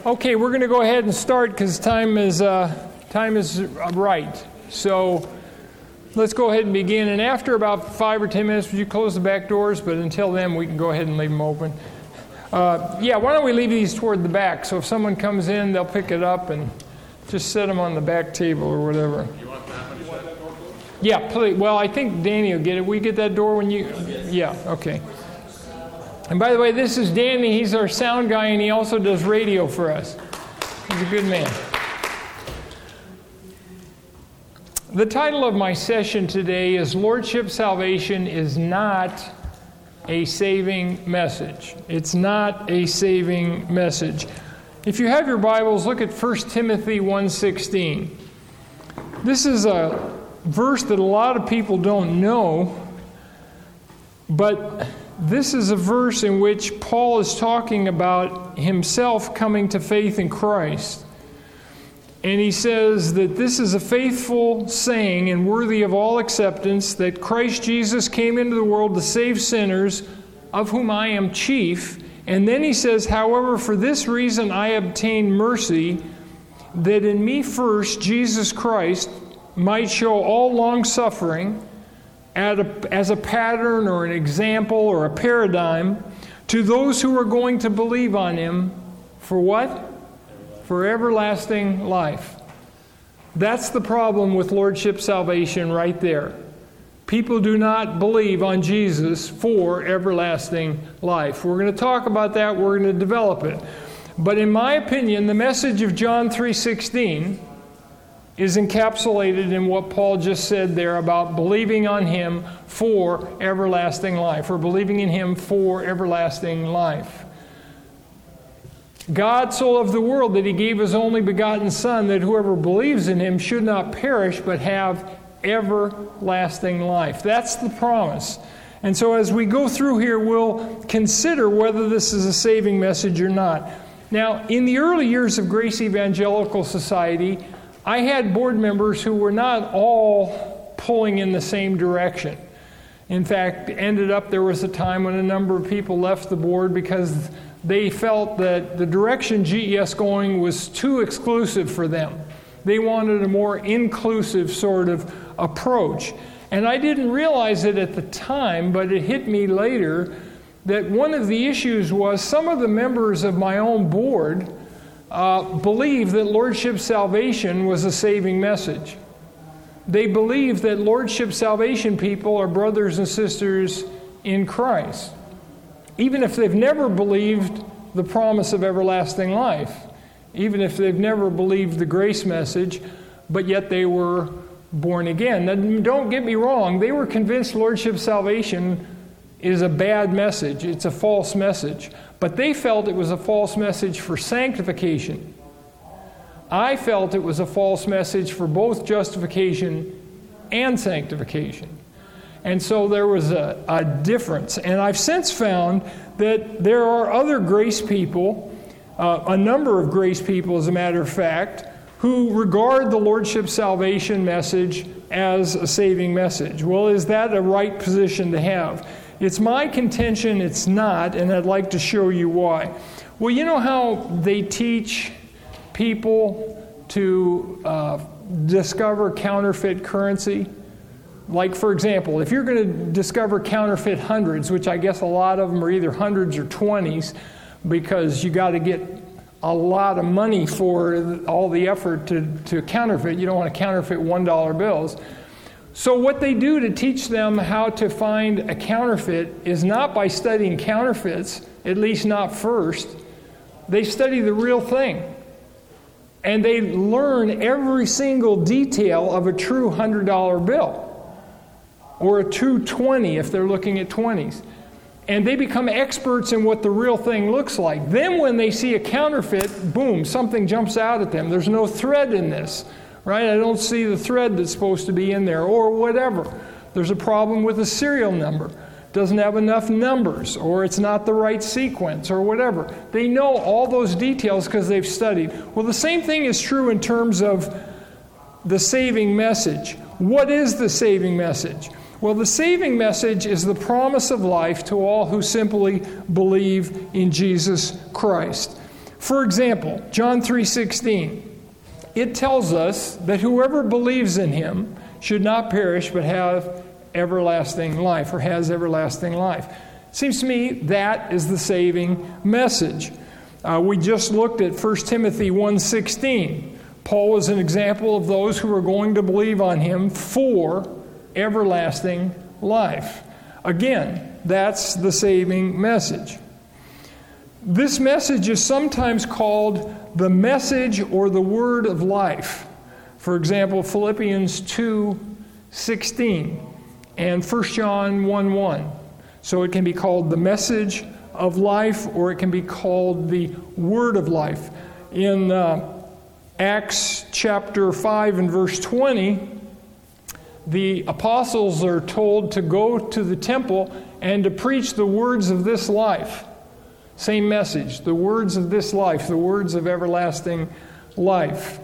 Okay, we're going to go ahead and start because time is right. So let's go ahead and begin. And after about 5 or 10 minutes, would you close the back doors? But until then, we can go ahead and leave them open. Why don't we leave these toward the back? So if someone comes in, they'll pick it up and just set them on the back table or whatever. You want that one shut? Yeah, please. Well, I think Danny will get it. We get that door when you... Yeah, okay. And by the way, this is Danny. He's our sound guy, and he also does radio for us. He's a good man. The title of my session today is Lordship Salvation is not a saving message. It's not a saving message. If you have your Bibles, look at 1 Timothy 1:16. This is a verse that a lot of people don't know, but this is a verse in which Paul is talking about himself coming to faith in Christ. And he says that this is a faithful saying and worthy of all acceptance, that Christ Jesus came into the world to save sinners, of whom I am chief. And then he says, however, for this reason I obtained mercy, that in me first Jesus Christ might show all long-suffering as a pattern or an example or a paradigm to those who are going to believe on him for what? For everlasting life. That's the problem with Lordship Salvation right there. People do not believe on Jesus for everlasting life. We're going to talk about that. We're going to develop it. But in my opinion, the message of John 3:16 is encapsulated in what Paul just said there about believing on him for everlasting life, or believing in him for everlasting life. God so loved the world that he gave his only begotten Son, that whoever believes in him should not perish but have everlasting life. That's the promise. And so as we go through here, we'll consider whether this is a saving message or not. Now, in the early years of Grace Evangelical Society, I had board members who were not all pulling in the same direction. In fact, there was a time when a number of people left the board because they felt that the direction GES going was too exclusive for them. They wanted a more inclusive sort of approach. And I didn't realize it at the time, but it hit me later that one of the issues was some of the members of my own board believed that Lordship Salvation was a saving message. They believed that Lordship Salvation people are brothers and sisters in Christ, even if they've never believed the promise of everlasting life, even if they've never believed the grace message, but yet they were born again. Now, don't get me wrong, they were convinced Lordship Salvation is a bad message. It's a false message. But they felt it was a false message for sanctification. I felt it was a false message for both justification and sanctification. And so there was a difference. And I've since found that there are other grace people, a number of grace people as a matter of fact, who regard the Lordship Salvation message as a saving message. Well, is that a right position to have? It's my contention it's not, and I'd like to show you why. Well, you know how they teach people to discover counterfeit currency? Like, for example, if you're going to discover counterfeit hundreds, which I guess a lot of them are either hundreds or 20s, because you got to get a lot of money for all the effort to counterfeit. You don't want to counterfeit $1 bills. So what they do to teach them how to find a counterfeit is not by studying counterfeits, at least not first. They study the real thing. And they learn every single detail of a true $100 bill, or a true 20 if they're looking at 20s. And they become experts in what the real thing looks like. Then when they see a counterfeit, boom, something jumps out at them. There's no thread in this. Right? I don't see the thread that's supposed to be in there, or whatever. There's a problem with a serial number. Doesn't have enough numbers, or it's not the right sequence, or whatever. They know all those details because they've studied. Well, the same thing is true in terms of the saving message. What is the saving message? Well, the saving message is the promise of life to all who simply believe in Jesus Christ. For example, John 3:16. It tells us that whoever believes in him should not perish but have everlasting life, or has everlasting life. Seems to me that is the saving message. We just looked at 1 Timothy 1:16. Paul was an example of those who are going to believe on him for everlasting life. Again, that's the saving message. This message is sometimes called the message or the word of life. For example, Philippians 2:16 and 1 John 1:1. So it can be called the message of life, or it can be called the word of life. In Acts chapter 5 and verse 20, the apostles are told to go to the temple and to preach the words of this life. Same message, the words of this life, the words of everlasting life.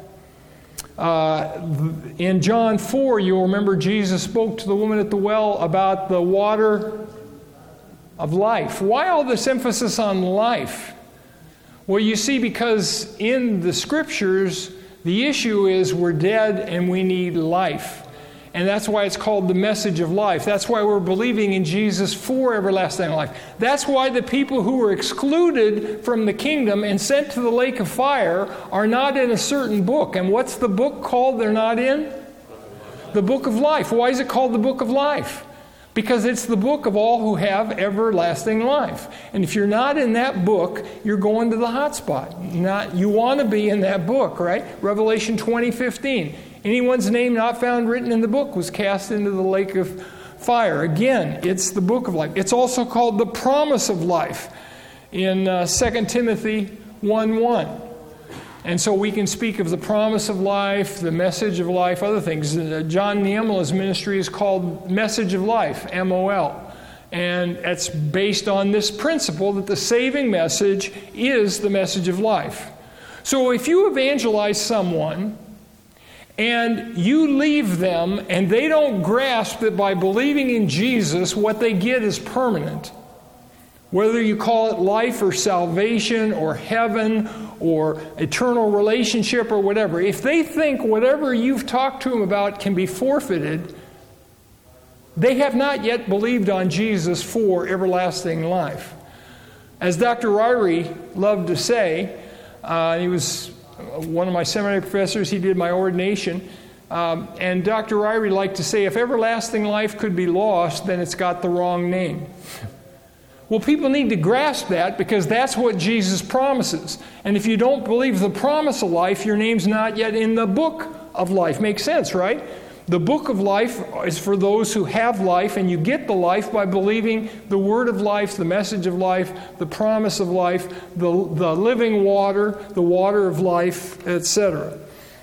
In John 4, you'll remember Jesus spoke to the woman at the well about the water of life. Why all this emphasis on life? Well, you see, because in the Scriptures, the issue is we're dead and we need life. And that's why it's called the message of life. That's why we're believing in Jesus for everlasting life. That's why the people who were excluded from the kingdom and sent to the lake of fire are not in a certain book. And what's the book called they're not in? The book of life. Why is it called the book of life? Because it's the book of all who have everlasting life. And if you're not in that book, you're going to the hot spot. You want to be in that book, right? Revelation 20:15. Anyone's name not found written in the book was cast into the lake of fire. Again, it's the book of life. It's also called the promise of life in 2 Timothy 1:1. And so we can speak of the promise of life, the message of life, other things. John Niemela's ministry is called Message of Life, MOL. And it's based on this principle that the saving message is the message of life. So if you evangelize someone and you leave them and they don't grasp that by believing in Jesus, what they get is permanent, whether you call it life or salvation or heaven or eternal relationship or whatever, if they think whatever you've talked to them about can be forfeited, they have not yet believed on Jesus for everlasting life. As Dr. Ryrie loved to say, he was one of my seminary professors, he did my ordination, and Dr. Ryrie liked to say, if everlasting life could be lost, then it's got the wrong name. Well, people need to grasp that because that's what Jesus promises. And if you don't believe the promise of life, your name's not yet in the book of life. Makes sense, right? The book of life is for those who have life, and you get the life by believing the word of life, the message of life, the promise of life, the living water, the water of life, etc.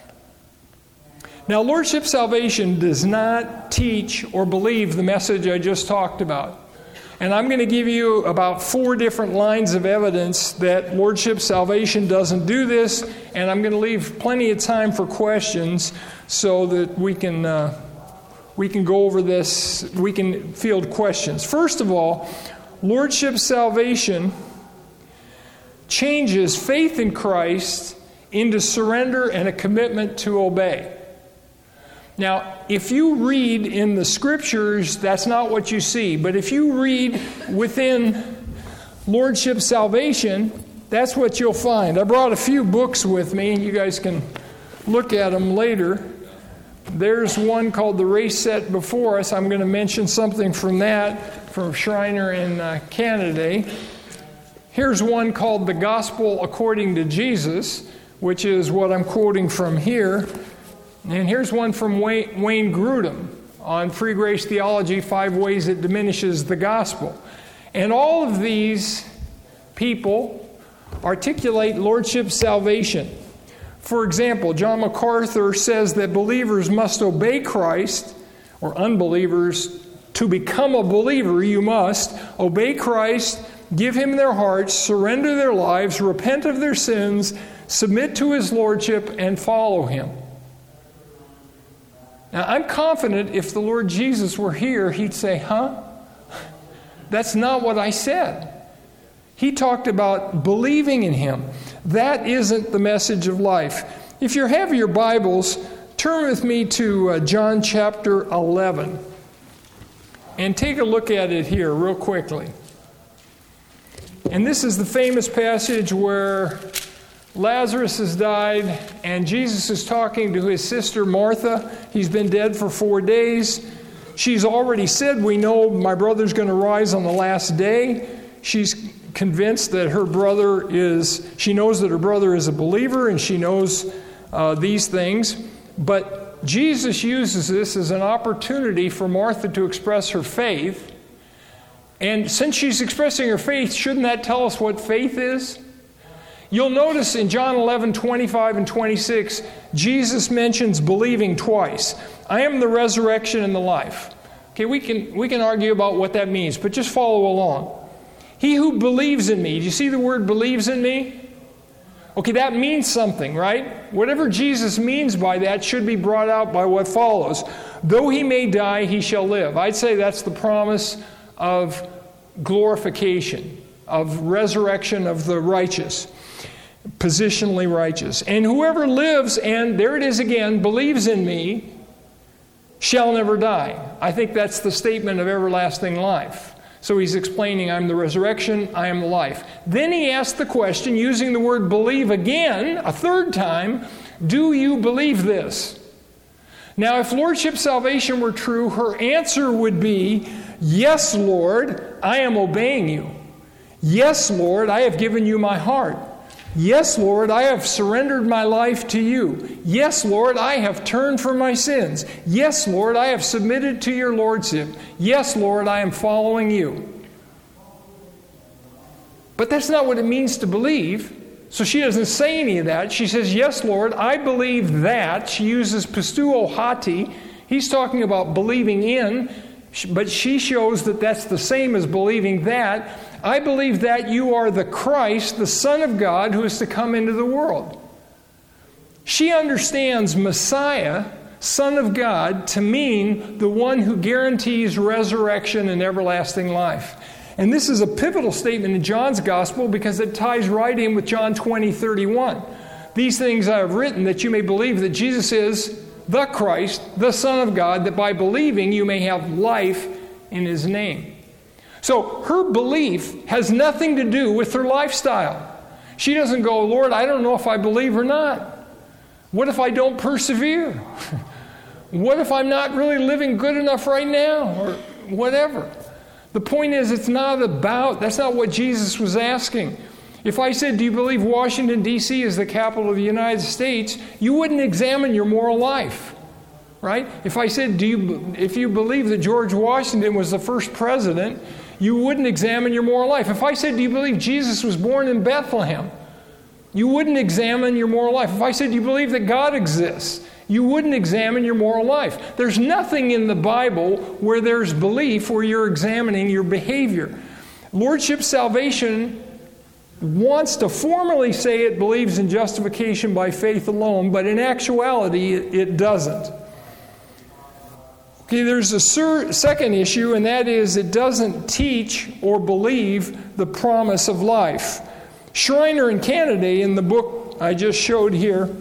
Now, Lordship Salvation does not teach or believe the message I just talked about. And I'm going to give you about 4 different lines of evidence that Lordship Salvation doesn't do this, and I'm going to leave plenty of time for questions so that we can go over this, we can field questions. First of all, Lordship Salvation changes faith in Christ into surrender and a commitment to obey. Now, if you read in the Scriptures, that's not what you see. But if you read within Lordship Salvation, that's what you'll find. I brought a few books with me, and you guys can look at them later. There's one called The Race Set Before Us. I'm going to mention something from that, from Schreiner and Canada. Here's one called The Gospel According to Jesus, which is what I'm quoting from here. And here's one from Wayne Grudem on Free Grace Theology, 5 Ways It Diminishes the Gospel. And all of these people articulate Lordship Salvation. For example, John MacArthur says that believers must obey Christ, or unbelievers, to become a believer, you must obey Christ, give Him their hearts, surrender their lives, repent of their sins, submit to His Lordship, and follow Him. Now, I'm confident if the Lord Jesus were here, He'd say, that's not what I said. He talked about believing in him. That isn't the message of life. If you have your Bibles, turn with me to John chapter 11 and take a look at it here real quickly. And this is the famous passage where Lazarus has died and Jesus is talking to his sister Martha. He's been dead for 4 days. She's already said, we know my brother's going to rise on the last day. She's convinced that she knows that her brother is a believer, and she knows these things. But Jesus uses this as an opportunity for Martha to express her faith. And since she's expressing her faith, shouldn't that tell us what faith is? You'll notice in John 11, 25 and 26, Jesus mentions believing twice. I am the resurrection and the life. Okay, we can argue about what that means, but just follow along. He who believes in me. Do you see the word believes in me? Okay, that means something, right? Whatever Jesus means by that should be brought out by what follows. Though he may die, he shall live. I'd say that's the promise of glorification, of resurrection of the righteous, positionally righteous. And whoever lives, and there it is again, believes in me, shall never die. I think that's the statement of everlasting life. So he's explaining, I'm the resurrection, I am the life. Then he asked the question, using the word believe again, a third time, do you believe this? Now, if Lordship salvation were true, her answer would be, yes, Lord, I am obeying you. Yes, Lord, I have given you my heart. Yes, Lord, I have surrendered my life to you. Yes, Lord, I have turned from my sins. Yes, Lord, I have submitted to your lordship. Yes, Lord, I am following you. But that's not what it means to believe. So she doesn't say any of that. She says, yes, Lord, I believe that. She uses pisteuo hati. He's talking about believing in, but she shows that that's the same as believing that. I believe that you are the Christ, the Son of God, who is to come into the world. She understands Messiah, Son of God, to mean the one who guarantees resurrection and everlasting life. And this is a pivotal statement in John's Gospel because it ties right in with John 20:31. These things I have written that you may believe that Jesus is the Christ, the Son of God, that by believing you may have life in his name. So her belief has nothing to do with her lifestyle. She doesn't go, Lord, I don't know if I believe or not. What if I don't persevere? What if I'm not really living good enough right now? Or whatever. The point is, that's not what Jesus was asking. If I said, do you believe Washington, D.C. is the capital of the United States, you wouldn't examine your moral life. Right? If I said, if you believe that George Washington was the first president, you wouldn't examine your moral life. If I said, do you believe Jesus was born in Bethlehem? You wouldn't examine your moral life. If I said, do you believe that God exists? You wouldn't examine your moral life. There's nothing in the Bible where there's belief where you're examining your behavior. Lordship salvation wants to formally say it believes in justification by faith alone, but in actuality, it doesn't. Okay, there's a second issue, and that is it doesn't teach or believe the promise of life. Schreiner and Kennedy, in the book I just showed here,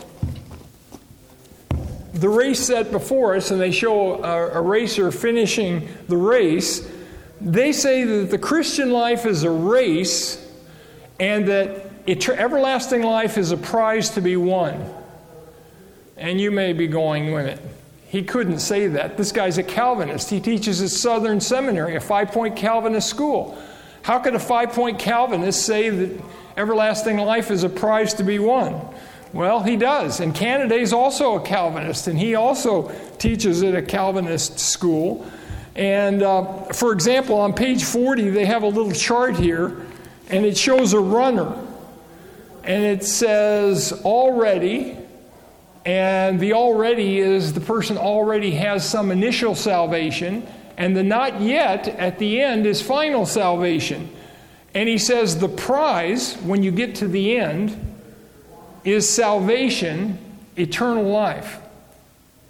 the race set before us, and they show a racer finishing the race, they say that the Christian life is a race and that everlasting life is a prize to be won. And you may be going, wait a minute, he couldn't say that. This guy's a Calvinist. He teaches at Southern Seminary, a 5-point Calvinist school. How could a 5-point Calvinist say that everlasting life is a prize to be won? Well, he does. And Kennedy's also a Calvinist, and he also teaches at a Calvinist school. And for example, on page 40, they have a little chart here, and it shows a runner. And it says already, and the already is the person already has some initial salvation, and the not yet at the end is final salvation. And he says the prize, when you get to the end, is salvation, eternal life.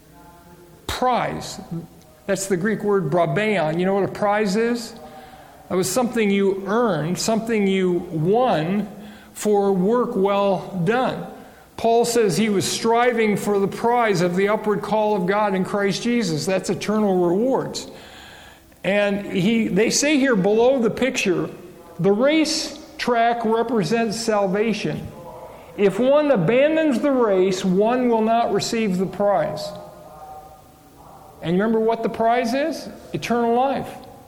Prize. That's the Greek word brabeion. You know what a prize is? It was something you earned, something you won for work well done. Paul says he was striving for the prize of the upward call of God in Christ Jesus. That's eternal rewards. And they say here below the picture, the race track represents salvation. If one abandons the race, one will not receive the prize. And remember what the prize is? Eternal life.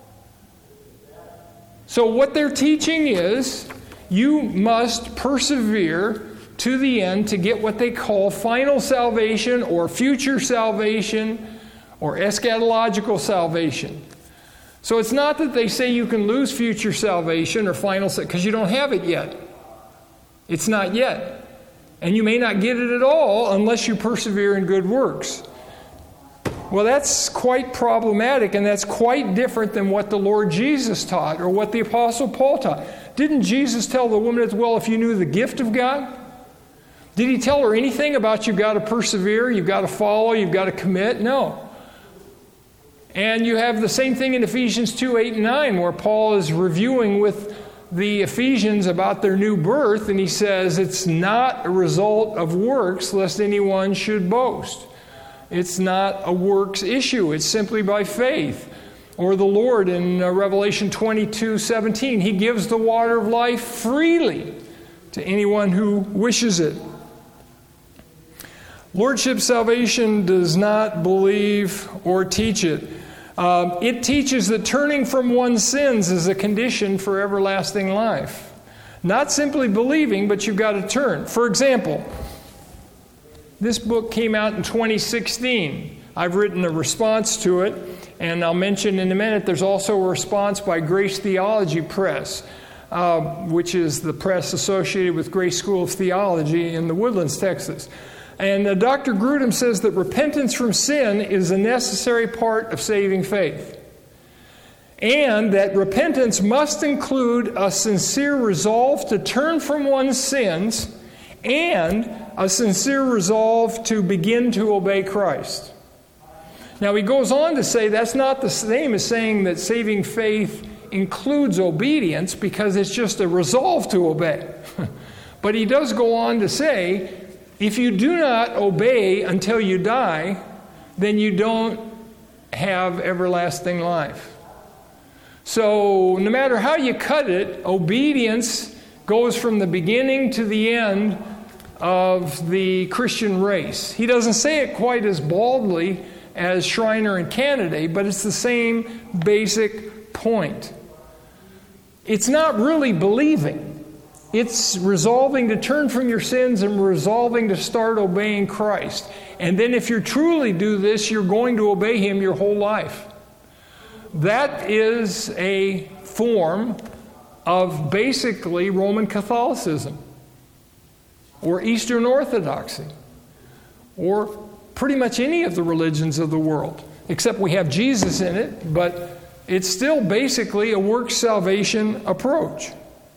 So what they're teaching is you must persevere to the end to get what they call final salvation or future salvation or eschatological salvation. So it's not that they say you can lose future salvation or final salvation because you don't have it yet. It's not yet. And you may not get it at all unless you persevere in good works. Well, that's quite problematic, and that's quite different than what the Lord Jesus taught or what the Apostle Paul taught. Didn't Jesus tell the woman at the well, if you knew the gift of God? Did he tell her anything about you've got to persevere, you've got to follow, you've got to commit? No. And you have the same thing in Ephesians 2, 8, and 9, where Paul is reviewing with the Ephesians about their new birth, and he says it's not a result of works, lest anyone should boast. It's not a works issue. It's simply by faith. Or the Lord in Revelation 22:17, he gives the water of life freely to anyone who wishes it. Lordship salvation does not believe or teach it. It teaches that turning from one's sins is a condition for everlasting life. Not simply believing, but you've got to turn. For example, this book came out in 2016. I've written a response to it, and I'll mention in a minute there's also a response by Grace Theology Press, which is the press associated with Grace School of Theology in the Woodlands, Texas. And Dr. Grudem says that repentance from sin is a necessary part of saving faith. And that repentance must include a sincere resolve to turn from one's sins and a sincere resolve to begin to obey Christ. Now he goes on to say that's not the same as saying that saving faith includes obedience, because it's just a resolve to obey. But he does go on to say, if you do not obey until you die, then you don't have everlasting life. So no matter how you cut it, obedience goes from the beginning to the end of the Christian race. He doesn't say it quite as baldly as Schreiner and Canaday, but it's the same basic point. It's not really believing. It's resolving to turn from your sins and resolving to start obeying Christ. And then if you truly do this, you're going to obey Him your whole life. That is a form of basically Roman Catholicism or Eastern Orthodoxy or pretty much any of the religions of the world, except we have Jesus in it, but it's still basically a works salvation approach.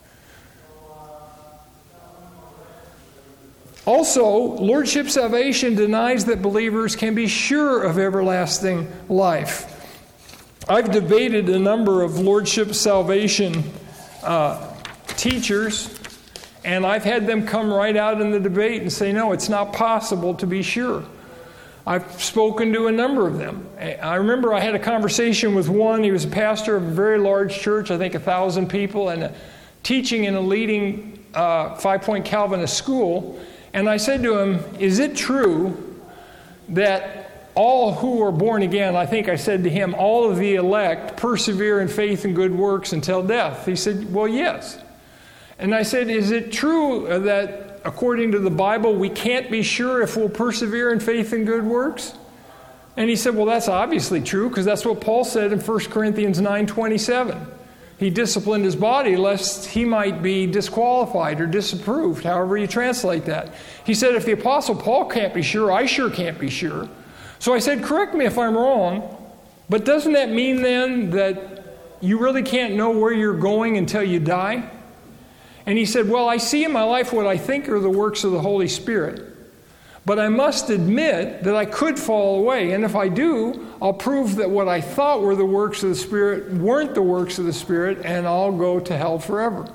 Also, Lordship salvation denies that believers can be sure of everlasting life. I've debated a number of Lordship salvation teachers, and I've had them come right out in the debate and say, no, it's not possible to be sure. I've spoken to a number of them. I remember I had a conversation with one. He was a pastor of a very large church, I think 1,000 people, and teaching in a leading 5-point Calvinist school. And I said to him, is it true that all who are born again, I think I said to him, all of the elect persevere in faith and good works until death? He said, well, yes. And I said, is it true that according to the Bible, we can't be sure if we'll persevere in faith and good works? And he said, well, that's obviously true, because that's what Paul said in 1 Corinthians 9:27. He disciplined his body lest he might be disqualified or disapproved, however you translate that. He said, if the Apostle Paul can't be sure, I sure can't be sure. So I said, correct me if I'm wrong, but doesn't that mean then that you really can't know where you're going until you die? And he said, well, I see in my life what I think are the works of the Holy Spirit. But I must admit that I could fall away. And if I do, I'll prove that what I thought were the works of the Spirit weren't the works of the Spirit, and I'll go to hell forever.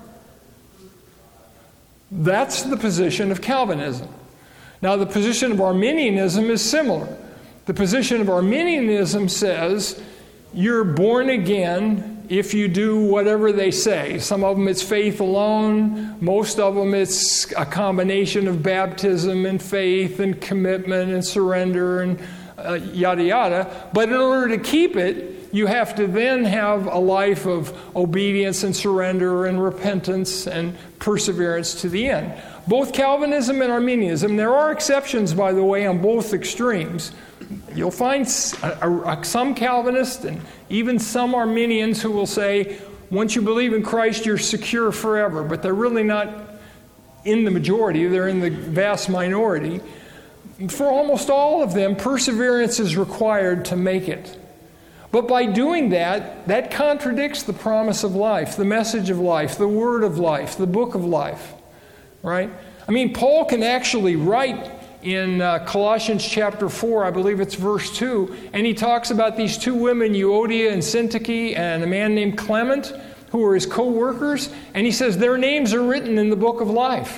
That's the position of Calvinism. Now, the position of Arminianism is similar. The position of Arminianism says you're born again if you do whatever they say. Some of them it's faith alone. Most of them it's a combination of baptism and faith and commitment and surrender and yada yada. But in order to keep it, you have to then have a life of obedience and surrender and repentance and perseverance to the end. Both Calvinism and Arminianism, there are exceptions, by the way, on both extremes. You'll find some Calvinists and even some Arminians who will say, once you believe in Christ, you're secure forever. But they're really not in the majority. They're in the vast minority. For almost all of them, perseverance is required to make it. But by doing that, that contradicts the promise of life, the message of life, the word of life, the book of life. Right? I mean, Paul can actually write in Colossians chapter 4, I believe it's verse 2, and he talks about these two women, Euodia and Syntyche, and a man named Clement, who were his co-workers, and he says their names are written in the book of life.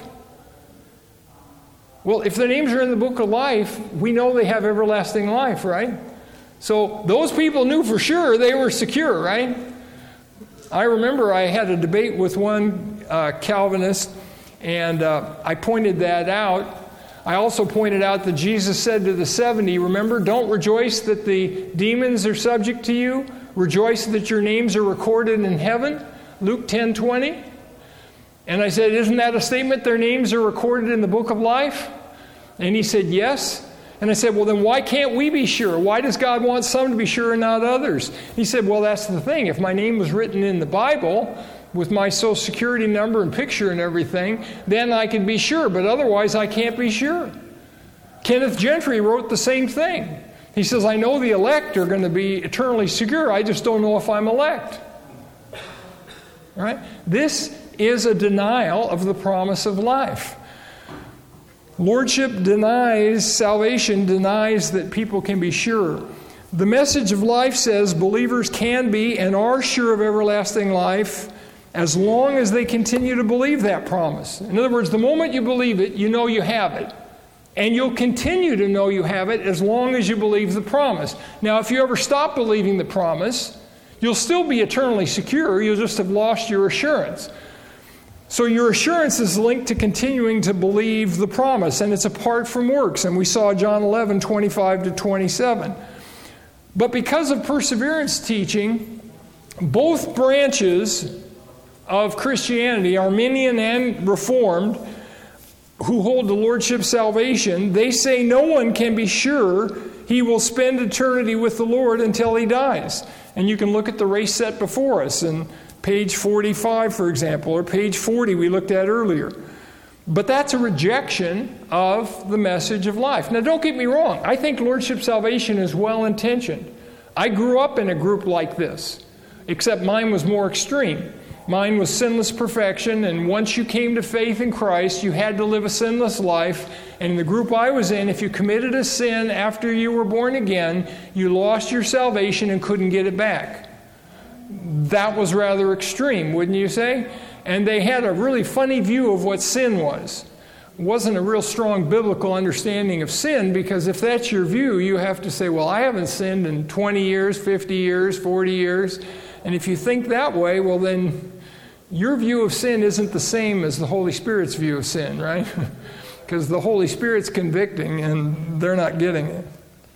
Well, if their names are in the book of life, we know they have everlasting life, right? So those people knew for sure they were secure, right? I remember I had a debate with one Calvinist, and I pointed that out. I also pointed out that Jesus said to the 70, remember, don't rejoice that the demons are subject to you. Rejoice that your names are recorded in heaven. Luke 10:20. And I said, isn't that a statement? Their names are recorded in the book of life? And he said, yes. And I said, well, then why can't we be sure? Why does God want some to be sure and not others? He said, well, that's the thing. If my name was written in the Bible with my social security number and picture and everything, then I can be sure. But otherwise, I can't be sure. Kenneth Gentry wrote the same thing. He says, I know the elect are going to be eternally secure. I just don't know if I'm elect. Right? This is a denial of the promise of life. Lordship denies, salvation denies that people can be sure. The message of life says believers can be and are sure of everlasting life as long as they continue to believe that promise. In other words, the moment you believe it, you know you have it. And you'll continue to know you have it as long as you believe the promise. Now, if you ever stop believing the promise, you'll still be eternally secure. You'll just have lost your assurance. So your assurance is linked to continuing to believe the promise, and it's apart from works. And we saw John 11:25-27. But because of perseverance teaching, both branches of Christianity, Arminian and Reformed, who hold the Lordship salvation, they say no one can be sure he will spend eternity with the Lord until he dies. And you can look at the race set before us in page 45, for example, or page 40 we looked at earlier. But that's a rejection of the message of life. Now, don't get me wrong. I think Lordship salvation is well-intentioned. I grew up in a group like this, except mine was more extreme. Mine was sinless perfection, and once you came to faith in Christ, you had to live a sinless life. And in the group I was in, if you committed a sin after you were born again, you lost your salvation and couldn't get it back. That was rather extreme, wouldn't you say? And they had a really funny view of what sin was. It wasn't a real strong biblical understanding of sin, because if that's your view, you have to say, well, I haven't sinned in 20 years, 50 years, 40 years. And if you think that way, well, then your view of sin isn't the same as the Holy Spirit's view of sin, right? Because the Holy Spirit's convicting and they're not getting it.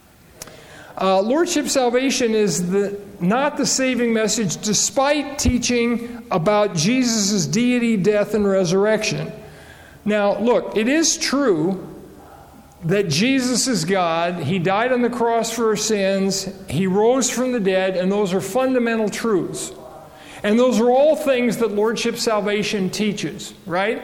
Lordship salvation is not the saving message, despite teaching about Jesus' deity, death, and resurrection. Now, look, it is true that Jesus is God. He died on the cross for our sins. He rose from the dead, and those are fundamental truths. And those are all things that Lordship salvation teaches, right?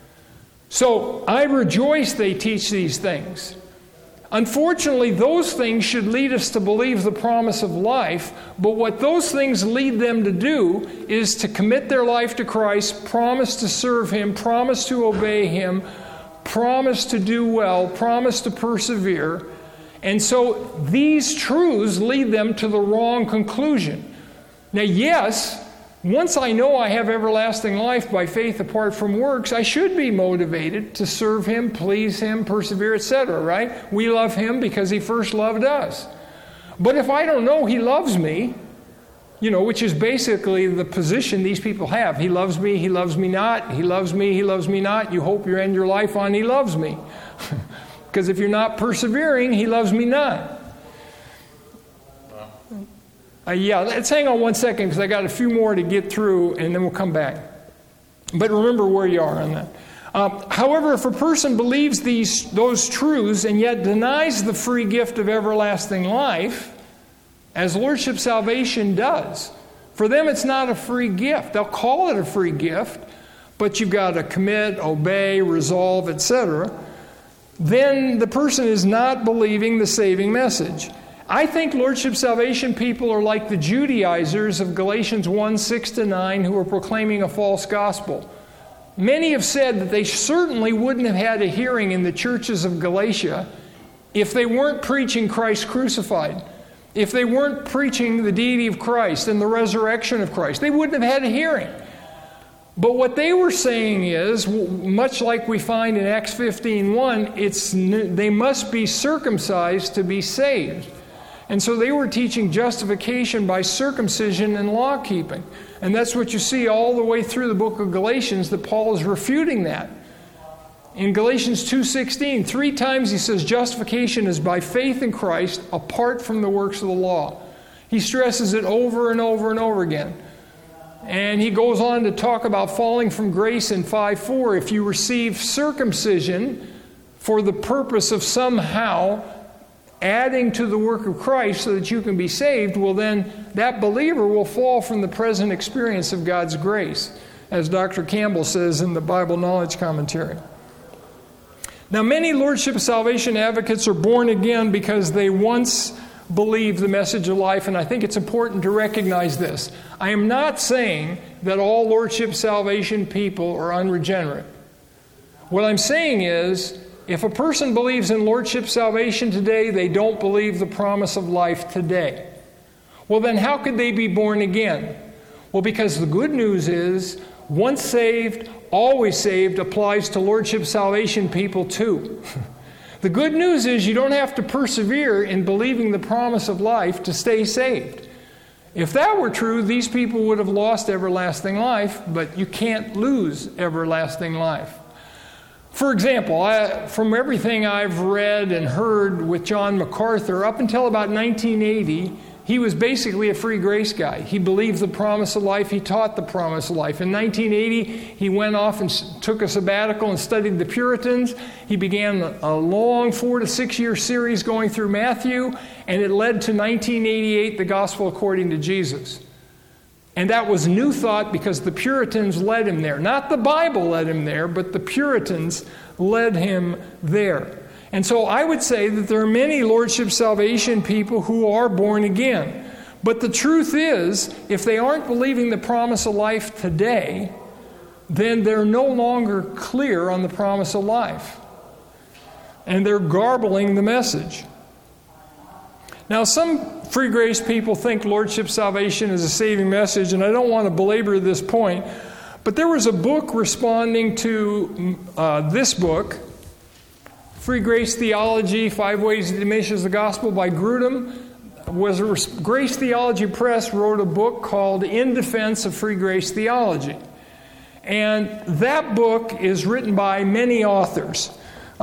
So I rejoice they teach these things. Unfortunately, those things should lead us to believe the promise of life, but what those things lead them to do is to commit their life to Christ, promise to serve Him, promise to obey Him, promise to do well, promise to persevere. And so these truths lead them to the wrong conclusion. Now, yes, once I know I have everlasting life by faith apart from works, I should be motivated to serve Him, please Him, persevere, etc., right? We love Him because He first loved us. But if I don't know He loves me, which is basically the position these people have. He loves me not. He loves me not. You hope you end your life on He loves me. Because if you're not persevering, He loves me not. Let's hang on 1 second because I got a few more to get through and then we'll come back. But remember where you are on that. However, if a person believes those truths and yet denies the free gift of everlasting life, as Lordship Salvation does, for them it's not a free gift. They'll call it a free gift, but you've got to commit, obey, resolve, etc. Then the person is not believing the saving message. I think Lordship Salvation people are like the Judaizers of Galatians 1:6-9 who are proclaiming a false gospel. Many have said that they certainly wouldn't have had a hearing in the churches of Galatia if they weren't preaching Christ crucified. If they weren't preaching the deity of Christ and the resurrection of Christ, they wouldn't have had a hearing. But what they were saying is, much like we find in Acts 15:1, they must be circumcised to be saved. And so they were teaching justification by circumcision and law keeping. And that's what you see all the way through the book of Galatians, that Paul is refuting that. In Galatians 2:16, 3 times he says justification is by faith in Christ apart from the works of the law. He stresses it over and over and over again. And he goes on to talk about falling from grace in 5:4. If you receive circumcision for the purpose of somehow adding to the work of Christ so that you can be saved, well then that believer will fall from the present experience of God's grace, as Dr. Campbell says in the Bible Knowledge Commentary. Now, many Lordship Salvation advocates are born again because they once believed the message of life, and I think it's important to recognize this. I am not saying that all Lordship Salvation people are unregenerate. What I'm saying is, if a person believes in Lordship Salvation today, they don't believe the promise of life today. Well, then how could they be born again? Well, because the good news is, once saved, always saved applies to Lordship Salvation people too. The good news is you don't have to persevere in believing the promise of life to stay saved. If that were true, these people would have lost everlasting life, but you can't lose everlasting life. For example, from everything I've read and heard with John MacArthur, up until about 1980, he was basically a free grace guy. He believed the promise of life. He taught the promise of life. In 1980, he went off and took a sabbatical and studied the Puritans. He began a long 4 to 6 year series going through Matthew, and it led to 1988, the Gospel According to Jesus. And that was new thought because the Puritans led him there. Not the Bible led him there, but the Puritans led him there. And so I would say that there are many Lordship Salvation people who are born again. But the truth is, if they aren't believing the promise of life today, then they're no longer clear on the promise of life. And they're garbling the message. Now, some free grace people think Lordship Salvation is a saving message, and I don't want to belabor this point, but there was a book responding to this book, Free Grace Theology, 5 Ways It Diminishes the Gospel by Grudem. Grace Theology Press wrote a book called In Defense of Free Grace Theology. And that book is written by many authors.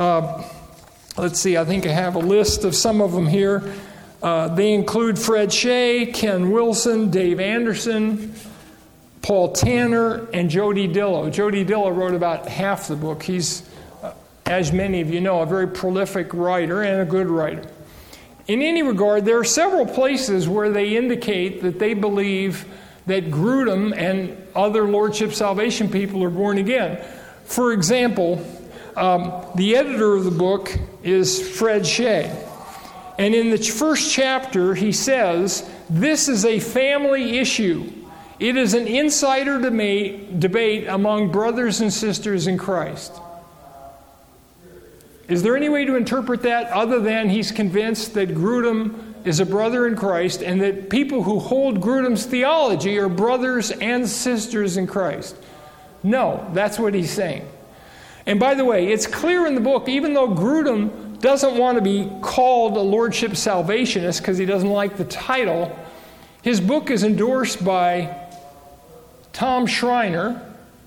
Let's see, I think I have a list of some of them here. They include Fred Shea, Ken Wilson, Dave Anderson, Paul Tanner, and Jody Dillow. Jody Dillow wrote about half the book. He's, as many of you know, a very prolific writer and a good writer. In any regard, there are several places where they indicate that they believe that Grudem and other Lordship Salvation people are born again. For example, the editor of the book is Fred Shea. And in the first chapter, he says, this is a family issue. It is an insider debate among brothers and sisters in Christ. Is there any way to interpret that other than he's convinced that Grudem is a brother in Christ and that people who hold Grudem's theology are brothers and sisters in Christ? No, that's what he's saying. And by the way, it's clear in the book, even though Grudem doesn't want to be called a Lordship Salvationist because he doesn't like the title, his book is endorsed by Tom Schreiner,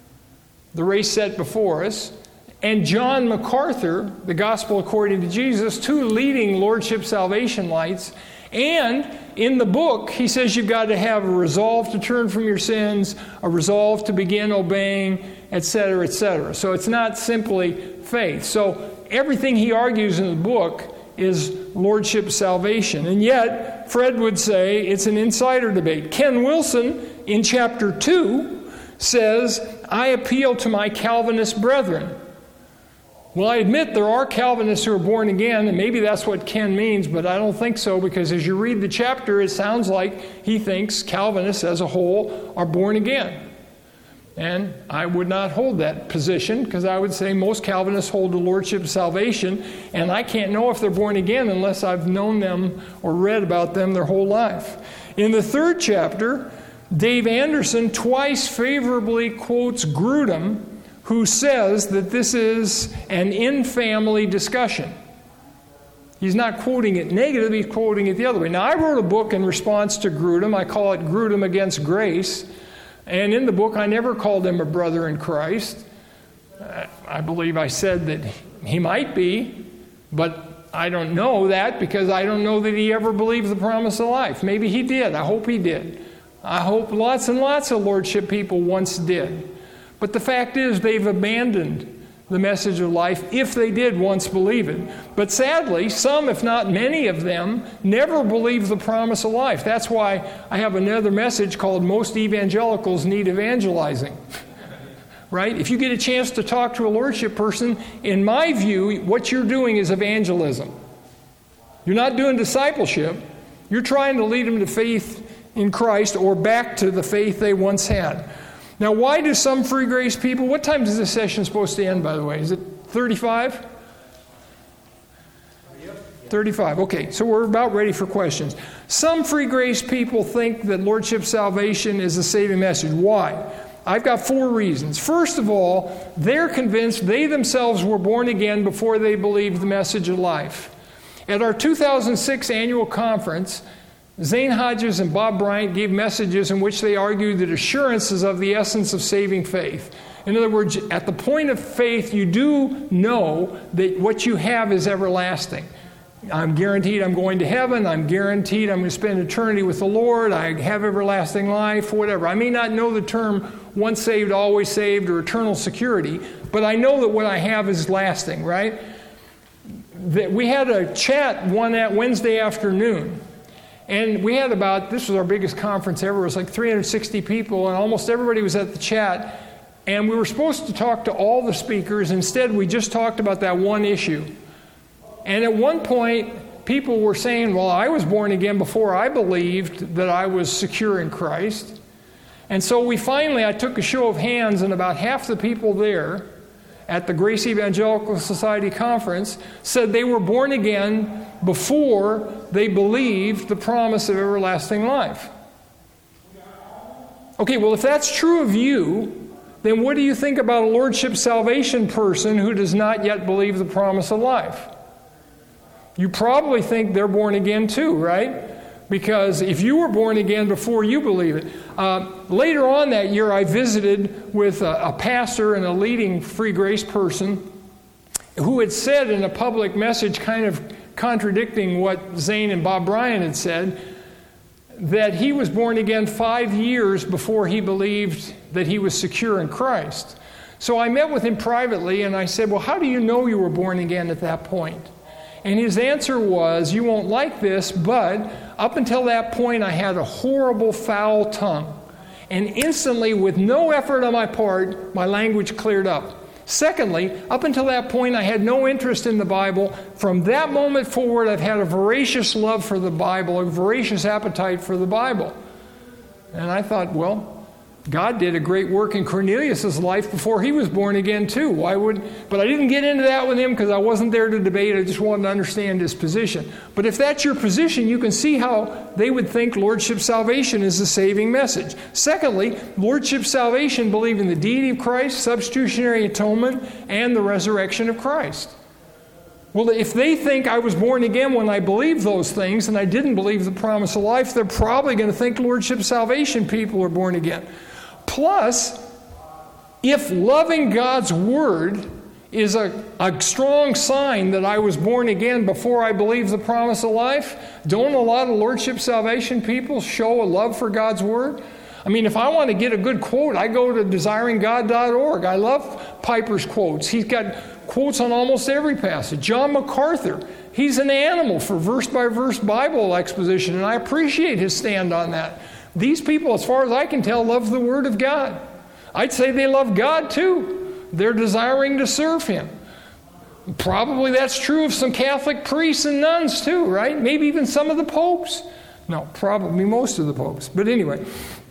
The Race Set Before Us, and John MacArthur, The Gospel According to Jesus, two leading Lordship Salvation lights. And in the book, he says you've got to have a resolve to turn from your sins, a resolve to begin obeying, etc., etc. So it's not simply faith. So everything he argues in the book is Lordship salvation. And yet, Fred would say it's an insider debate. Ken Wilson, in chapter 2, says, I appeal to my Calvinist brethren. Well, I admit there are Calvinists who are born again, and maybe that's what Ken means, but I don't think so, because as you read the chapter, it sounds like he thinks Calvinists as a whole are born again. And I would not hold that position, because I would say most Calvinists hold the Lordship of salvation, and I can't know if they're born again unless I've known them or read about them their whole life. In the 3rd chapter, Dave Anderson twice favorably quotes Grudem, who says that this is an in-family discussion. He's not quoting it negative, he's quoting it the other way. Now, I wrote a book in response to Grudem. I call it Grudem Against Grace. And in the book, I never called him a brother in Christ. I believe I said that he might be, but I don't know that because I don't know that he ever believed the promise of life. Maybe he did. I hope he did. I hope lots and lots of Lordship people once did. But the fact is, they've abandoned the message of life if they did once believe it. But sadly, some, if not many of them, never believed the promise of life. That's why I have another message called Most Evangelicals Need Evangelizing. Right? If you get a chance to talk to a Lordship person, in my view, what you're doing is evangelism. You're not doing discipleship. You're trying to lead them to faith in Christ or back to the faith they once had. Now, why do some free grace people, what time is this session supposed to end, by the way? Is it 35? 35, okay, so we're about ready for questions. Some free grace people think that Lordship salvation is a saving message. Why? I've got 4 reasons. First of all, they're convinced they themselves were born again before they believed the message of life. At our 2006 annual conference, Zane Hodges and Bob Bryant gave messages in which they argued that assurance is of the essence of saving faith. In other words, at the point of faith, you do know that what you have is everlasting. I'm guaranteed I'm going to heaven. I'm guaranteed I'm going to spend eternity with the Lord. I have everlasting life, whatever. I may not know the term once saved, always saved, or eternal security, but I know that what I have is lasting, right? We had a chat one that Wednesday afternoon. And we had this was our biggest conference ever. It was like 360 people, and almost everybody was at the chat. And we were supposed to talk to all the speakers. Instead, we just talked about that one issue. And at one point, people were saying, well, I was born again before I believed that I was secure in Christ. And so I took a show of hands, and about half the people there at the Grace Evangelical Society conference said they were born again before they believed the promise of everlasting life. Okay, well, if that's true of you, then what do you think about a Lordship salvation person who does not yet believe the promise of life? You probably think they're born again too, right? Because if you were born again before you believe it. Later on that year, I visited with a pastor and a leading free grace person who had said in a public message, kind of contradicting what Zane and Bob Bryant had said, that he was born again 5 years before he believed that he was secure in Christ. So I met with him privately and I said, well, how do you know you were born again at that point? And his answer was, you won't like this, but up until that point I had a horrible, foul tongue. And instantly, with no effort on my part, my language cleared up. Secondly, up until that point, I had no interest in the Bible. From that moment forward, I've had a voracious love for the Bible, a voracious appetite for the Bible. And I thought, well, God did a great work in Cornelius' life before he was born again too. But I didn't get into that with him because I wasn't there to debate. I just wanted to understand his position. But if that's your position, you can see how they would think Lordship salvation is a saving message. Secondly, Lordship salvation believe in the deity of Christ, substitutionary atonement, and the resurrection of Christ. Well, if they think I was born again when I believed those things and I didn't believe the promise of life, they're probably going to think Lordship salvation people are born again. Plus, if loving God's Word is a strong sign that I was born again before I believed the promise of life, don't a lot of Lordship salvation people show a love for God's Word? I mean, if I want to get a good quote, I go to desiringgod.org. I love Piper's quotes. He's got quotes on almost every passage. John MacArthur, he's an animal for verse-by-verse Bible exposition, and I appreciate his stand on that. These people, as far as I can tell, love the Word of God. I'd say they love God too. They're desiring to serve Him. Probably that's true of some Catholic priests and nuns too, right? Maybe even some of the popes. No, probably most of the popes. But anyway,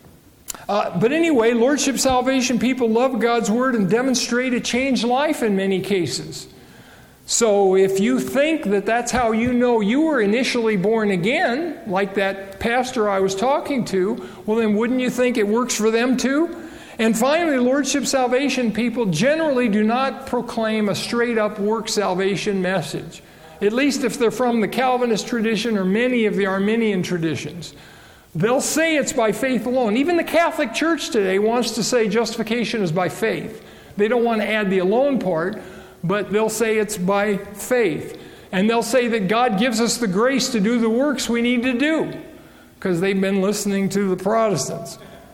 Lordship salvation people love God's Word and demonstrate a changed life in many cases. So if you think that that's how you know you were initially born again, like that pastor I was talking to, well then wouldn't you think it works for them too? And finally, Lordship salvation people generally do not proclaim a straight-up work salvation message, at least if they're from the Calvinist tradition or many of the Arminian traditions. They'll say it's by faith alone. Even the Catholic Church today wants to say justification is by faith. They don't want to add the alone part, but they'll say it's by faith. And they'll say that God gives us the grace to do the works we need to do, because they've been listening to the Protestants.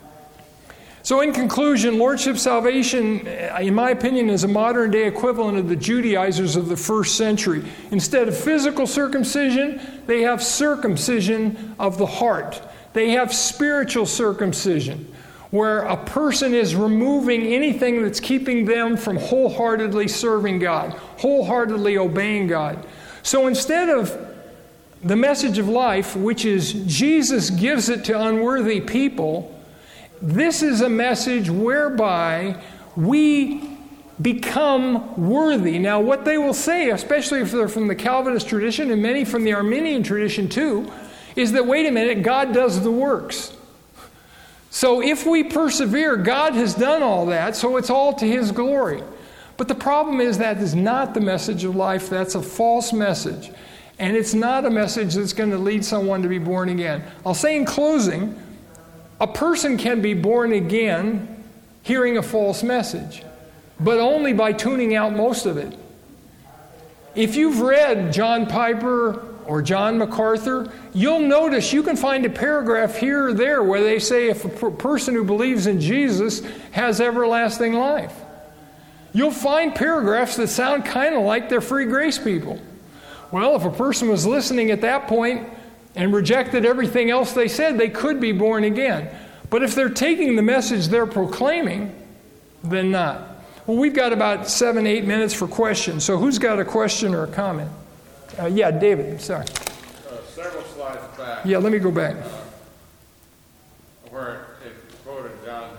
So in conclusion, Lordship salvation, in my opinion, is a modern day equivalent of the Judaizers of the first century. Instead of physical circumcision, they have circumcision of the heart. They have spiritual circumcision, where a person is removing anything that's keeping them from wholeheartedly serving God, wholeheartedly obeying God. So instead of the message of life, which is Jesus gives it to unworthy people, this is a message whereby we become worthy. Now, what they will say, especially if they're from the Calvinist tradition and many from the Arminian tradition too, is that, wait a minute, God does the works. So if we persevere, God has done all that, so it's all to His glory. But the problem is that is not the message of life. That's a false message. And it's not a message that's going to lead someone to be born again. I'll say in closing, a person can be born again hearing a false message, but only by tuning out most of it. If you've read John Piper or John MacArthur, you'll notice you can find a paragraph here or there where they say if a person who believes in Jesus has everlasting life. You'll find paragraphs that sound kind of like they're free grace people. Well, if a person was listening at that point and rejected everything else they said, they could be born again. But if they're taking the message they're proclaiming, then not. Well, we've got about 7-8 minutes for questions. So who's got a question or a comment? Yeah, David, sorry. Several slides back. Yeah, let me go back. Where it quoted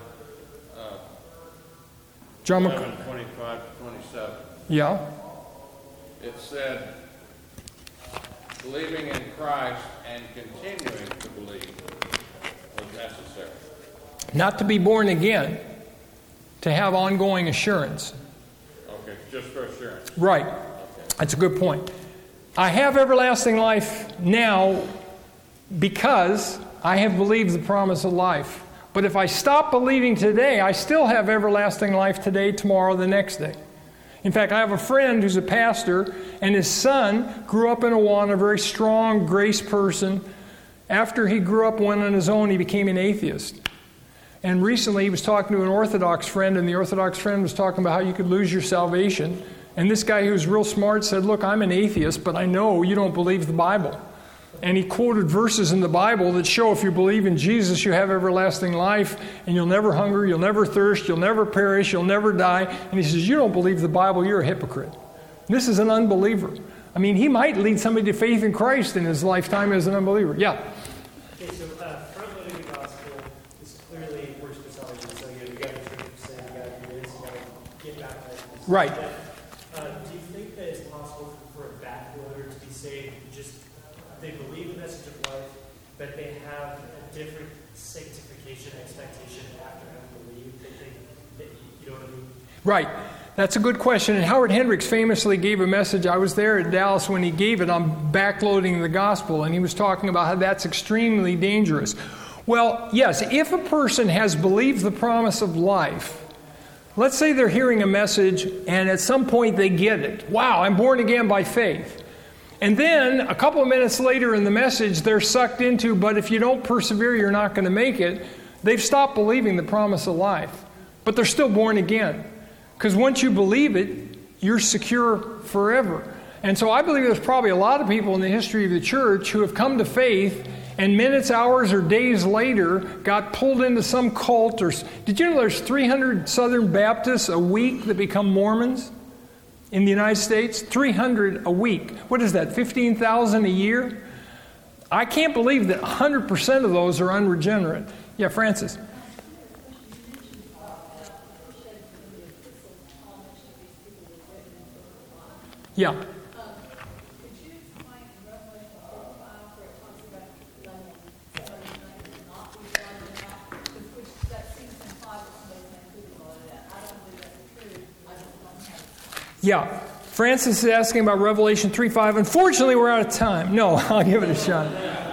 John 11, 25 to 27. Yeah. It said, believing in Christ and continuing to believe was necessary. Not to be born again, to have ongoing assurance. Okay, just for assurance. Right. Okay. That's a good point. I have everlasting life now because I have believed the promise of life. But if I stop believing today, I still have everlasting life today, tomorrow, the next day. In fact, I have a friend who's a pastor, and his son grew up in Awana, a very strong grace person. After he grew up, went on his own, he became an atheist. And recently he was talking to an Orthodox friend, and the Orthodox friend was talking about how you could lose your salvation. And this guy who was real smart said, look, I'm an atheist, but I know you don't believe the Bible. And he quoted verses in the Bible that show if you believe in Jesus, you have everlasting life, and you'll never hunger, you'll never thirst, you'll never perish, you'll never die. And he says, you don't believe the Bible, you're a hypocrite. This is an unbeliever. I mean, he might lead somebody to faith in Christ in his lifetime as an unbeliever. Yeah? Okay, so front-loading the gospel is clearly works for salvation. Right. Do you think that it's possible for a backwater to be saved, just they believe the message of life, but they have a different sanctification expectation after having believed? You know what I mean? Right. That's a good question. And Howard Hendricks famously gave a message. I was there at Dallas when he gave it on backloading the gospel, and he was talking about how that's extremely dangerous. Well, yes, if a person has believed the promise of life, let's say they're hearing a message and at some point they get it. Wow, I'm born again by faith. And then a couple of minutes later in the message, they're sucked into, but if you don't persevere, you're not going to make it. They've stopped believing the promise of life, but they're still born again. Because once you believe it, you're secure forever. And so I believe there's probably a lot of people in the history of the church who have come to faith and minutes, hours, or days later got pulled into some cult. Or did you know there's 300 Southern Baptists a week that become Mormons in the United States? 300 a week. What is that, 15,000 a year? I can't believe that 100% of those are unregenerate. Yeah, Francis. Yeah. Could you explain in Revelation 4:5 where it talks about letting somebody not be blinded enough? Which that seems to imply that somebody's going to do all of that. I don't believe that's true. I just don't have it. Yeah. Francis is asking about Revelation 3:5. Unfortunately, we're out of time. No, I'll give it a shot.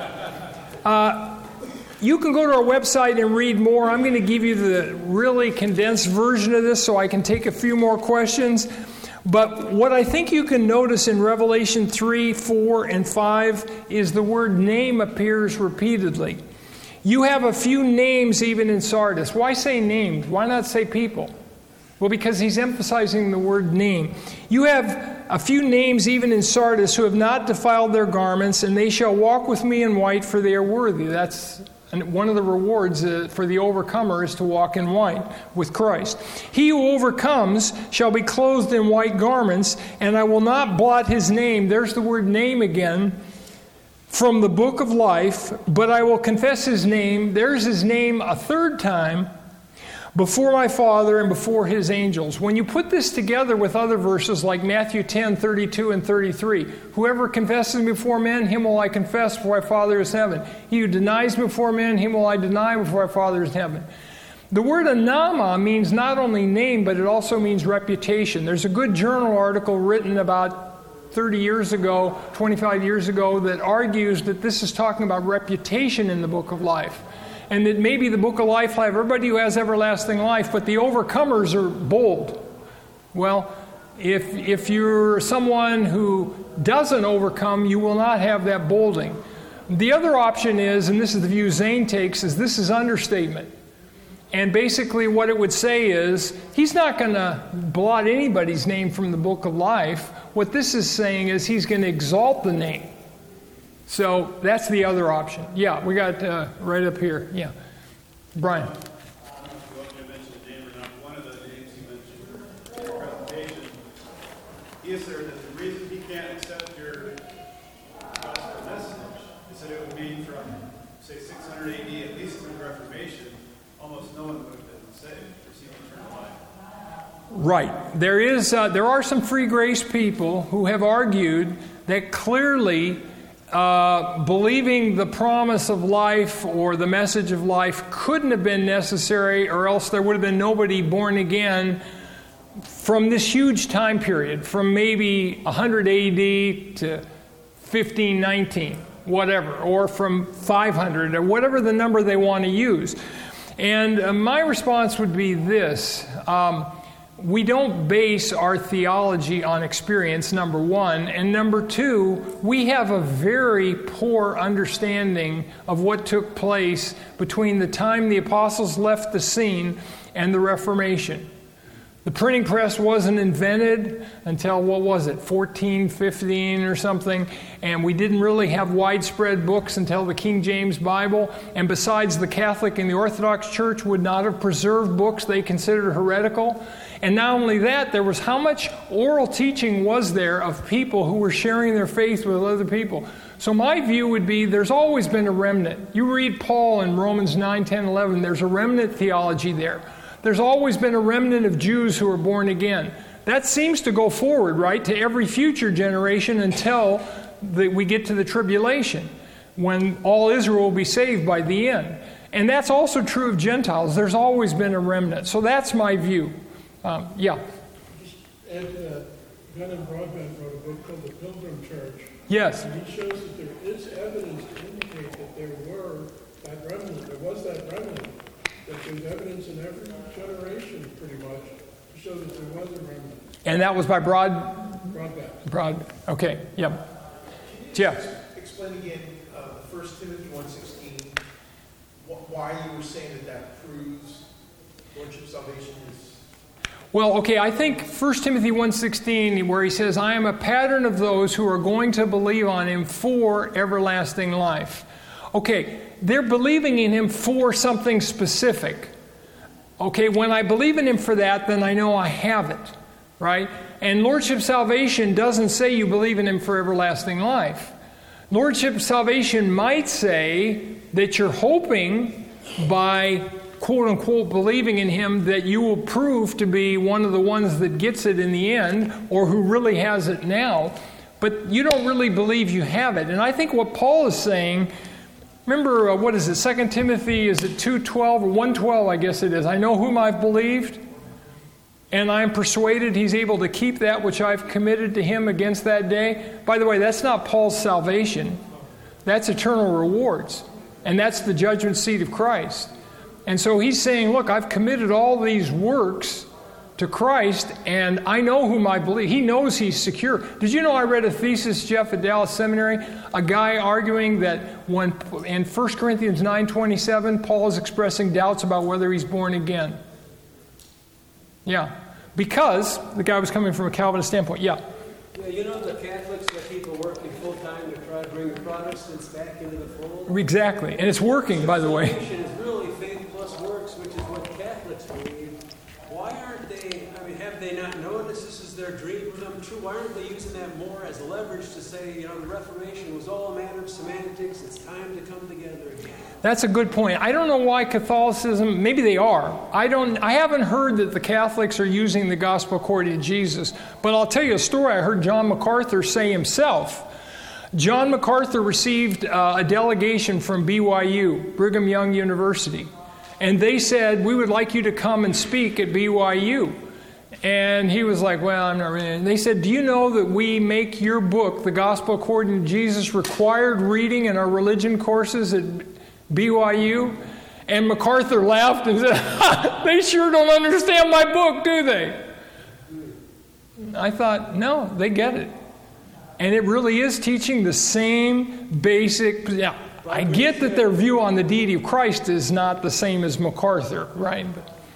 You can go to our website and read more. I'm going to give you the really condensed version of this so I can take a few more questions. But what I think you can notice in Revelation 3, 4, and 5 is the word name appears repeatedly. You have a few names even in Sardis. Why say named? Why not say people? Well, because he's emphasizing the word name. You have a few names even in Sardis who have not defiled their garments, and they shall walk with me in white, for they are worthy. That's one of the rewards for the overcomer is to walk in white with Christ. He who overcomes shall be clothed in white garments, and I will not blot his name. There's the word name again. From the book of life, but I will confess his name. There's his name a third time before my Father and before his angels. When you put this together with other verses like Matthew 10, 32 and 33, whoever confesses me before men, him will I confess before my Father is in heaven. He who denies me before men, him will I deny before my Father is in heaven. The word anama means not only name, but it also means reputation. There's a good journal article written about 30 years ago, 25 years ago, that argues that this is talking about reputation in the book of life. And that maybe the book of life will have everybody who has everlasting life, but the overcomers are bold. Well, if you're someone who doesn't overcome, you will not have that bolding. The other option is, and this is the view Zane takes, is this is understatement. And basically what it would say is, he's not going to blot anybody's name from the book of life. What this is saying is he's going to exalt the name. So that's the other option. Yeah, we got right up here. Yeah. Brian. One of the names you mentioned in your presentation, he asserted that the reason he can't accept your gospel message is that it would be from, say, 600 AD, at least through the Reformation, almost no one would have been saved, received eternal life. Right. There are some free grace people who have argued that clearly believing the promise of life or the message of life couldn't have been necessary, or else there would have been nobody born again from this huge time period, from maybe 100 AD to 1519, whatever, or from 500, or whatever the number they want to use. And my response would be this. We don't base our theology on experience, number one. And number two, we have a very poor understanding of what took place between the time the apostles left the scene and the Reformation. The printing press wasn't invented until, 1415 or something, and we didn't really have widespread books until the King James Bible. And besides, the Catholic and the Orthodox Church would not have preserved books they considered heretical. And not only that, there was how much oral teaching was there of people who were sharing their faith with other people. So my view would be there's always been a remnant. You read Paul in Romans 9, 10, 11, there's a remnant theology there. There's always been a remnant of Jews who are born again. that seems to go forward, right, to every future generation until we get to the tribulation, when all Israel will be saved by the end. And that's also true of Gentiles. There's always been a remnant. So that's my view. Yeah. Ed Gunnar Broadbent wrote a book called The Pilgrim Church. Yes. And he shows that there is evidence to indicate that there was that remnant, that there's evidence in every generation, pretty much, to show that there was a remnant. And that was by Broadbent. Okay, yep. Jeff. Explain again 1 Timothy 1:16, why you were saying that proves Lordship salvation is... Well, okay, I think 1 Timothy 1:16, where he says, I am a pattern of those who are going to believe on him for everlasting life. Okay, they're believing in him for something specific. Okay, when I believe in him for that, then I know I have it, right? And Lordship salvation doesn't say you believe in him for everlasting life. Lordship salvation might say that you're hoping by quote-unquote believing in him that you will prove to be one of the ones that gets it in the end, or who really has it now, but you don't really believe you have it. And I think what Paul is saying, remember, what is it, 2 Timothy, is it 2:12 or 1:12, I guess it is. I know whom I've believed, and I am persuaded he's able to keep that which I've committed to him against that day. By the way, that's not Paul's salvation. That's eternal rewards. And that's the judgment seat of Christ. And so he's saying, look, I've committed all these works to Christ, and I know whom I believe. He knows he's secure. Did you know I read a thesis, Jeff, at Dallas Seminary? A guy arguing that when in 1 Corinthians 9:27, Paul is expressing doubts about whether he's born again. Yeah. Because the guy was coming from a Calvinist standpoint. Yeah. Yeah, you know the Catholics got people working full-time to try to bring the Protestants back into the fold? Exactly. And it's working, by the way. Salvation is really faith plus works, which is what Catholics believe. Why aren't they, have they not noticed this is their dream come true? Why aren't they using that more as leverage to say, the Reformation was all a matter of semantics, it's time to come together again? That's a good point. I don't know why Catholicism, maybe they are. I haven't heard that the Catholics are using the gospel according to Jesus. But I'll tell you a story I heard John MacArthur say himself. John MacArthur received a delegation from BYU, Brigham Young University. And they said, we would like you to come and speak at BYU. And he was like, well, I'm not really. And they said, do you know that we make your book, The Gospel According to Jesus, required reading in our religion courses at BYU? And MacArthur laughed and said, they sure don't understand my book, do they? I thought, no, they get it. And it really is teaching the same basic. Yeah, I get that their view on the deity of Christ is not the same as MacArthur, right?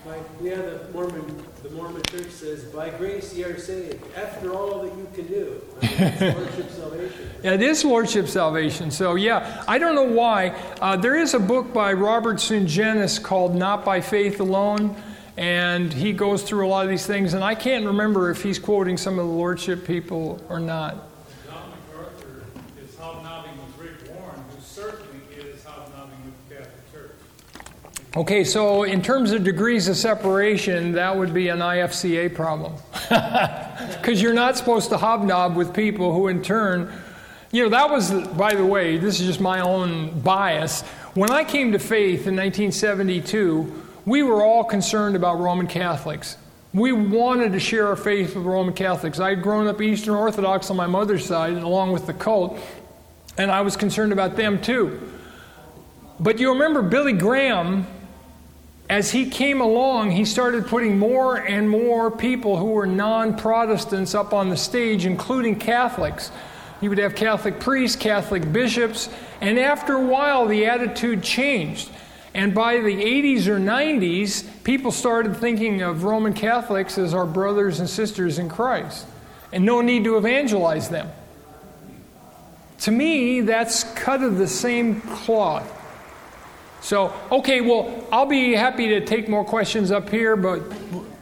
The Mormon Church says, by grace ye are saved, after all that you can do. It's Lordship salvation. It is Lordship salvation. So, yeah, I don't know why. There is a book by Robert Sungenis called Not by Faith Alone, and he goes through a lot of these things, and I can't remember if he's quoting some of the Lordship people or not. John MacArthur is hobnobbing with Rick Warren, who certainly is hobnobbing with the Catholic Church. Okay, so in terms of degrees of separation, that would be an IFCA problem. Because you're not supposed to hobnob with people who in turn, that was, by the way, this is just my own bias. When I came to faith in 1972, we were all concerned about Roman Catholics. We wanted to share our faith with Roman Catholics. I had grown up Eastern Orthodox on my mother's side, along with the cult, and I was concerned about them too. But you remember Billy Graham, as he came along, he started putting more and more people who were non-Protestants up on the stage, including Catholics. He would have Catholic priests, Catholic bishops, and after a while the attitude changed. And by the 80s or 90s, people started thinking of Roman Catholics as our brothers and sisters in Christ, and no need to evangelize them. To me, that's cut of the same cloth. So, okay, well, I'll be happy to take more questions up here, but